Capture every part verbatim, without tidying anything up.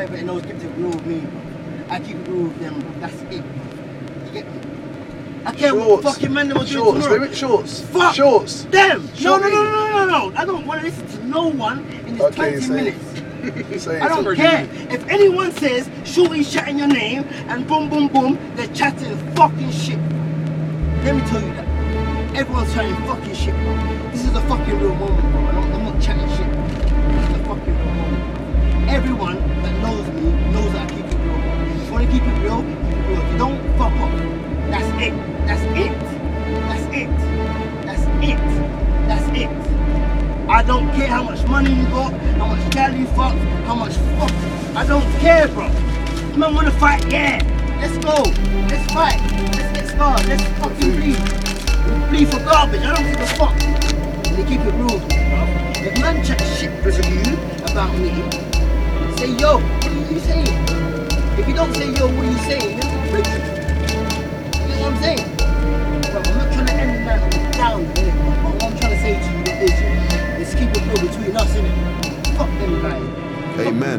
whoever it knows keeps it real with me, bro. I keep it real with them, bro. That's it, bro. You get me? I care what fucking man them are doing tomorrow. Shorts, shorts. Fuck Shorts. them. No, no, no, no, no, no. I don't want to listen to no one in this Okay, twenty say minutes. Say I don't care. If anyone says Shorty's chatting your name and boom, boom, boom, they're chatting fucking shit. Let me tell you that. Everyone's chatting fucking shit, bro. This is a fucking real moment, bro. And I'm, I'm not chatting shit. This is a fucking real moment. Everyone that knows me knows that I keep it real, bro. If you want to keep it real, keep it real. If you don't, fuck off. That's it. That's it. That's it. That's it. That's it. I don't care how much money you got, how much gal you fuck, how much fuck. I don't care, bro. Man wanna fight, yeah. Let's go. Let's fight. Let's get scarred. Let's fucking bleed. Bleed for garbage. I don't give a fuck. And they keep it real with me, bro. If man chat shit to you about me, say yo, what are you saying? If you don't say yo, what are you saying? Then I'm rich. You know what I'm saying? Bro, I'm not trying to end that down, innit? But what I'm trying to say to you is, let's keep it real between us, innit? Fuck them guys. Amen.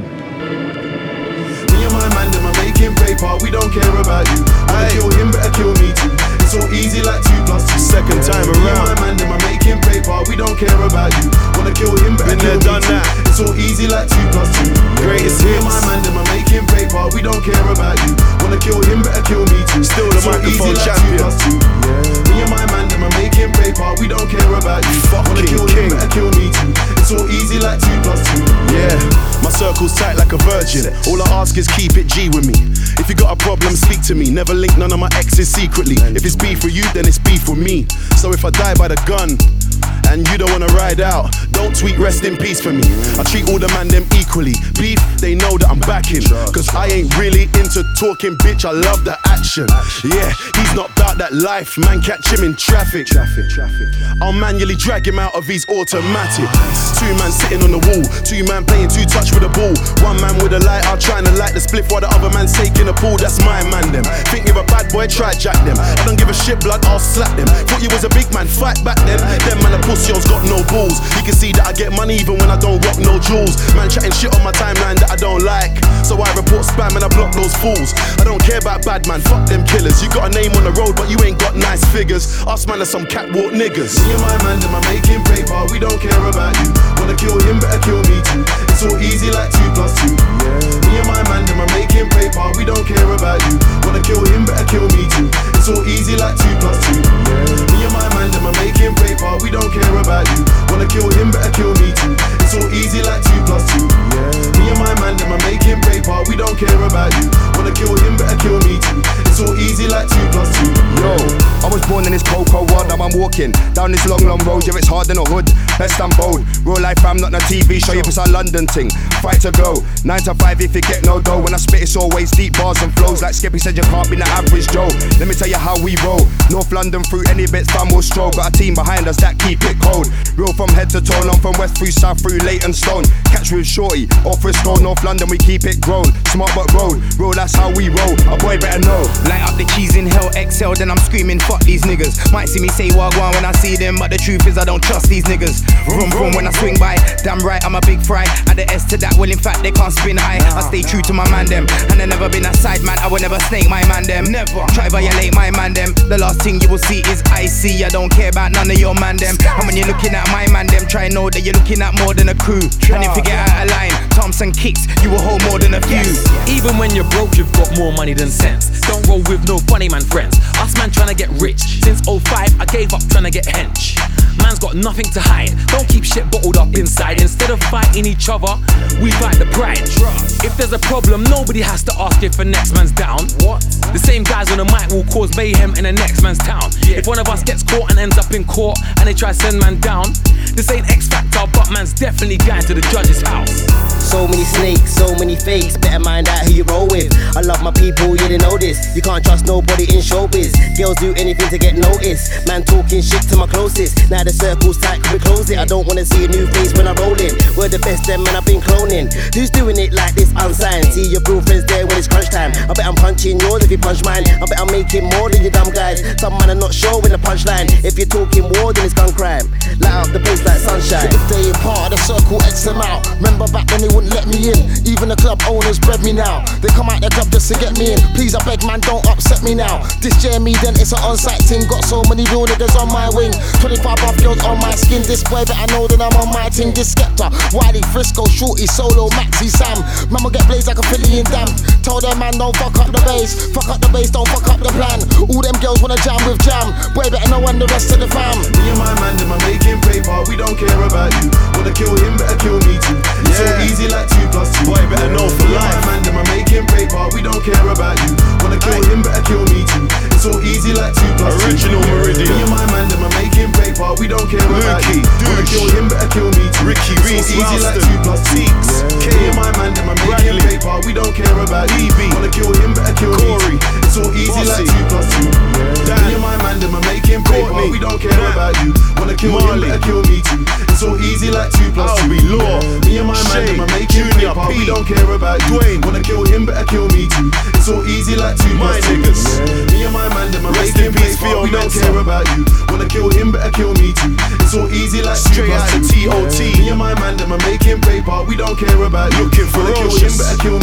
Me and my man, them are making paper, we don't care about you. Wanna kill him, better kill me too. It's so easy like two plus two. Second time Me and around. my man, them are making paper, we don't care about you. Wanna kill him, better Been kill there, me done too. that. It's so easy like two plus two. Greatest Me and hits. my man, them are making paper, we don't care about you. Wanna kill him, better kill me too. Still the It's so microphone easy champion. Like two plus two. Me and my man, them are making paper, we don't care about you. Wanna Fucking kill king. him, better kill me too. It's so easy like two plus two. Yeah, my circle's tight like a virgin. All I ask is keep it G with me. If you got a problem, speak to me. Never link none of my exes secretly. If it's beef for you, then it's beef for me. So if I die by the gun and you don't wanna ride out, don't tweet rest in peace for me. I treat all the man them equally. Beef, they know that I'm backing. Cause I ain't really into talking, bitch, I love the action. Yeah, he's not about that life, man, catch him in traffic. Traffic, traffic. I'll manually drag him out of his automatic. Two man sitting on the wall, two man playing two touch with a ball. One man with a lighter trying to light the spliff while the other man's taking a pull. That's my man them. Think you're a bad boy, try jack them. I don't give a shit, blood, I'll slap them. Thought you was a big man, fight back then. Them man a pussy's got no balls. You can see that I get money even when I don't rock no jewels. Man chatting shit on my timeline that I don't like, so I report spam and I block those fools. I don't care about bad man, fuck them killers. You got a name on the road but you ain't got nice figures. Us man are some catwalk niggas. Me and my man, them are making paper, we don't care about you. Wanna kill him, better kill me too. It's so easy like two plus two. Me and my man, them are making paper, we don't care about you. Wanna kill him, better kill me too. It's so easy like two plus two. Me and my man, them are making paper, we don't care about you. Wanna kill him, better kill me too. It's so easy like two plus two. Me and my man, them are making paper, we don't care about you. Wanna kill him, better kill me too. It's so easy like two plus two. Yo, I was born in this cold, cold world, now I'm walking down this long, long road. Yeah, it's hard in the hood, best I'm bold. Real life, I'm not a T V show, if it's a London thing. Fight to go, nine to five if you get no dough. When I spit, it's always deep bars and flows. Like Skippy said, you can't be the average Joe. Let me tell you how we roll. North London through any bits, fam will stroll. Got a team behind us that keep it cold. Real from head to toe, I'm from West through South through Leytonstone. Catch with Shorty, or Frisco, North London, we keep it grown. Smart but road, real, that's how we roll. A boy better know. Light up the cheese in hell, excel, then I'm screaming, fuck these niggas. Might see me say wagwan when I see them, but the truth is I don't trust these niggas. Vroom vroom when I swing by, damn right I'm a big fry. Add the S to that, well in fact they can't spin high. I stay true to my man them, and I never been a side man, I will never snake my man them. Never try violate my man them. The last thing you will see is I see. I don't care about none of your man them. And when you're looking at my man them, try know that you're looking at more than a crew. And if you get out of line, Thompson kicks, you will hold more than a few. Even when you're broke, you've got more money than sense. Don't roll with no funny man friends. Us man trying to get rich. Since oh five, I gave up trying to get hench. Man's got nothing to hide. Don't keep shit bottled up inside. Instead of fighting each other, we fight the pride. If there's a problem, nobody has to ask if the next man's down. What? The same guys on the mic will cause mayhem in the next man's town. Yeah. If one of us gets caught and ends up in court and they try to send man down, this ain't X Factor, but man's definitely going to the judge's house. So many snakes, so many fakes. Better mind out who you roll with. I love my people, yeah they know this. You can't trust nobody in showbiz. Girls do anything to get noticed. Man talking shit to my closest. Now the circle's tight, can we close it? I don't wanna see a new face when I roll in. We're the best, them man I've been cloning. Who's doing it like this? unsigned. See your real friends there when it's crunch time. I bet I'm punching yours if you punch mine. I bet I'm making more than you dumb guys. Some man are not sure when the punchline. If you're talking war, then it's gun crime. Light up the place like sunshine. If they ain't part of the circle, X them out. Remember back when they wouldn't let me in. Even the club owners bred me now. They come out the club just to get me in. Please, I beg, man, don't upset me now. This Jeremy, then it's an on-site thing. Got so many real niggas on my wing. twenty-five buff girls on my skin. This boy better know that I'm on my team. This Skepta, Wiley, Frisco, Shorty, Solo, Maxi, Sam. Man will get blazed like a Philly and damn. Tell them man, don't fuck up the bass. Fuck up the bass, don't fuck up the plan. All them girls wanna jam with jam. Boy better know and the rest of the fam. Me and my man, them are making paper. We don't care about you. Wanna kill him, better kill me too. It's so Yeah. easy like two plus two. Boy, better know for Me and life. my man, them are making paper. We don't care about you. Wanna kill him, better kill me too. It's so easy like two plus two. Original Meridian. Me and my man, them are making paper. We don't care about Lukey, you. Wanna Douche. kill him, better kill me too. Ricky, It's so Reese, easy like Ralston, two plus two. Teeks, Me K, and my man, them are making Bradley, paper. We don't care about you. E B, Wanna kill him, better kill Corey, me too. It's so easy Bossy, like two plus two. Dan, Me and my man, them are making paper. Courtney, We don't care Matt, about you. Wanna kill Marley, him, better kill me too. It's so easy like two plus two. Albie, Law, Me and my man, Shay, them are making Junior, paper. P, We don't care about you. Dwayne, Wanna kill him, better kill me too. It's so easy like two My plus two. niggas. Me and my man, them are Rest making in peace, paper. Theo We don't Mensah. care about you. Wanna kill him, better kill me too. It's so easy like two Straight plus out two. of T O T. Me and my man, them are making paper. We don't care about you. Looking Wanna kill him, ferocious. better kill